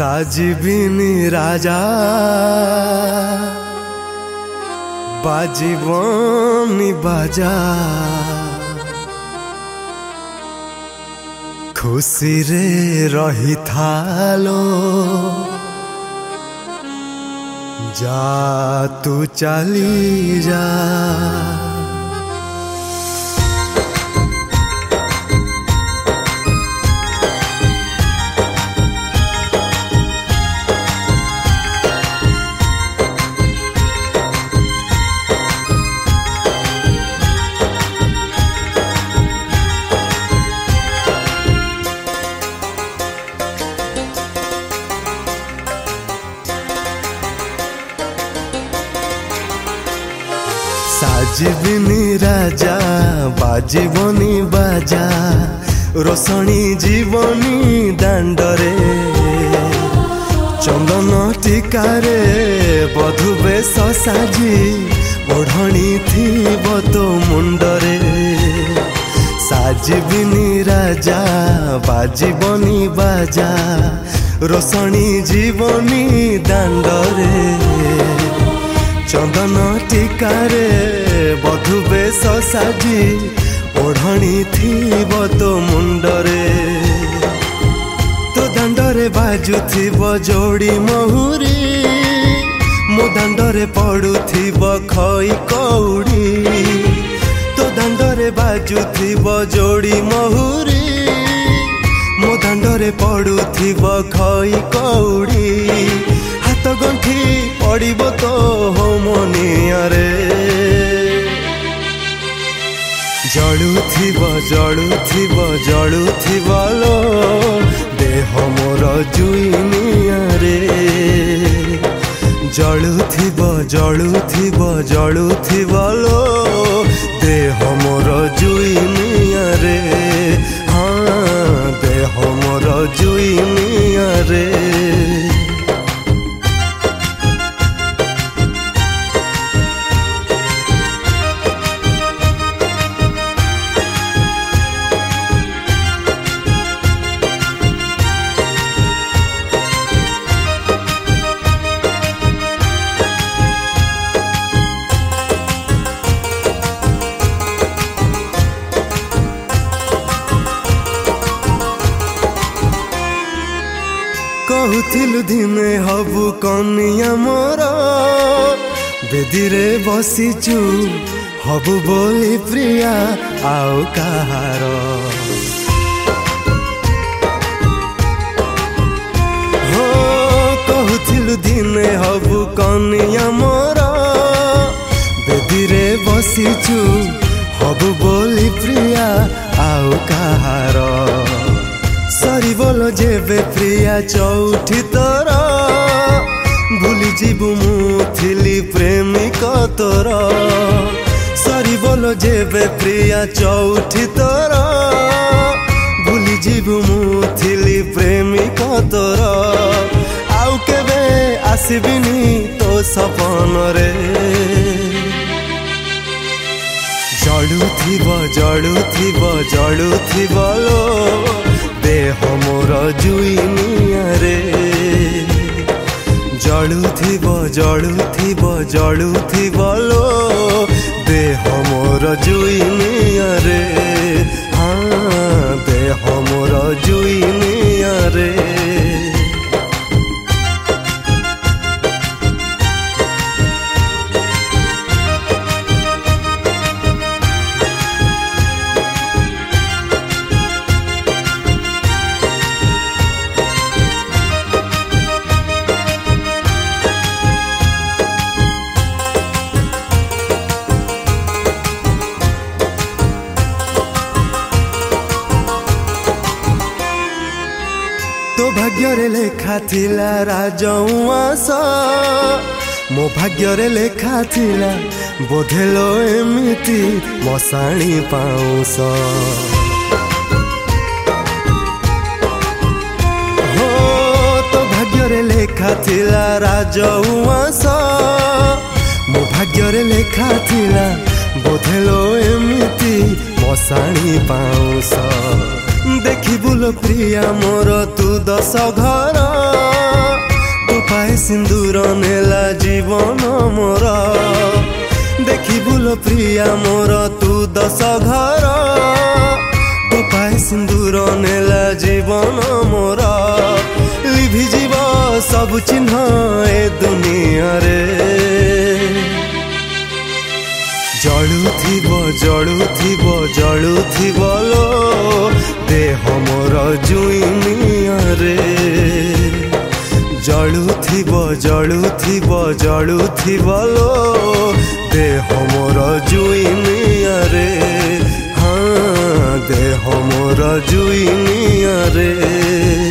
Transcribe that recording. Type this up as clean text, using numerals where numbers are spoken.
साजिबिनी राजा बाजिबनी बाजा खुशी रे रही थालो जा तू चली जा। साजिबिनी राजा बाजिबनी बाजा रोशनी जीवनी दांडरे चंदन टीकारे बधु बेश साजी ओढ़णी थीब तो मुंडरे। साजिबिनी राजा बाजिबनी बाजा रोशनी जीवनी दांडरे चंदन टीकारे बधु बेश साजी ओढ़णी थीब तो मुंडरे। तो दांडरे बाजुथिब जोड़ी महुरी मो दांडरे पड़ुथिब खई कौड़ी। तो दांडरे बाजुथिब जोड़ी महुरी मो दांडरे पड़ुथिब खई कौड़ी। हाथ गंठी पड़िब तो होमनियारे जड़ुथिब जड़ुथिब जड़ुथिब लो देह मोर जुइनियारे। जड़ुथिब जड़ुथिब जड़ुथिब लो देह मोर जुइनियारे। हाँ देह मोर जुइनियारे। कहूथिलु दिने हबु कनिया मोर बेदीरे बसीचु हबु बोली प्रिया आउ कहार। हो कहूथिलु दिने हबु कनिया मोर बेदीरे बसीचु हबु बोली प्रिया आउ कहार। सरी बोलो जेबे प्रिया चौठी तोर भूली जीवु मु थिली प्रेमिक तोर। सरी बोलो जेबे प्रिया चौठी तोर भूली जीवु मु थिली प्रेमिक तोर। आउ केबे आसिबिनी तो सपन रे जड़ुथिब जड़ुथिब जड़ुथिब लो देह मोर जुइनियारे। जड़ुथिब जड़ुथिब जड़ुथिब लो देह मोर जुइनियारे। हाँ देह मोर जुइनियारे। तो भाग्य लेखा थिला राजउआस मो भाग्य लेखा थिला बोधेलो एमिति मशाणी पाउस। हो तो भाग्य लेखा थिला राजउआस मो भाग्य लेखा थिला बोधेलो एमिति मशाणी पाउस। देखी बुलो प्रिया मोर तू दश घर टୋपाए सिंदूर नेला जीवन मोर देखी बुल प्रिया मोर तू दश घर टोपाए सिंदूर नेला जीवन मोर लिभि जीव सब चिन्ह ए दुनिया रे जलुथिब जलुथिब जलुथिब लो देह मोर जुइनिया रे जलुथिब जलुथिब जलुथिब लो देह मोर जुइनिया रे हाँ देह मोर जुइनिया रे।